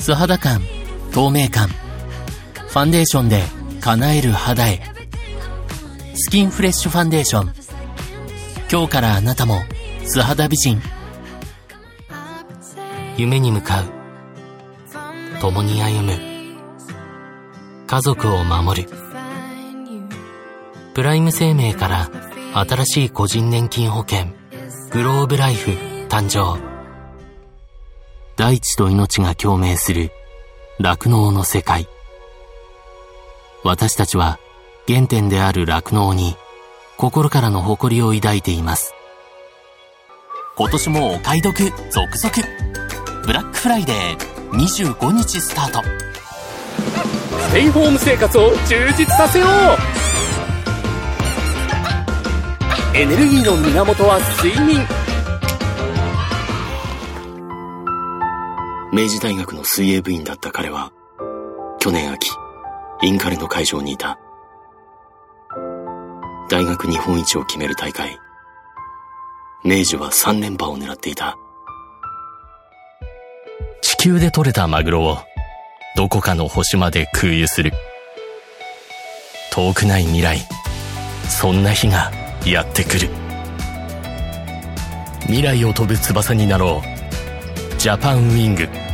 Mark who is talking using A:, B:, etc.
A: 素肌感、透明感、ファンデーションで叶える肌へ。スキンフレッシュファンデーション。今日からあなたも素肌美人。夢に向かう、共に歩む、家族を守る。プライム生命から新しい個人年金保険グローブライフ誕生。大地と命が共鳴する酪農の世界。私たちは原点である酪農に心からの誇りを抱いています。今年もお買い得続々。ブラックフライデー25日スタート。
B: ステイホーム生活を充実させよう。エネルギーの源は睡眠。
C: 明治大学の水泳部員だった彼は、去年秋、インカレの会場にいた。大学日本一を決める大会。明治は3連覇を狙っていた。
D: 地球で採れたマグロをどこかの星まで空輸する。遠くない未来、そんな日がやってくる。未来を飛ぶ翼になろう。ジャパンウィング。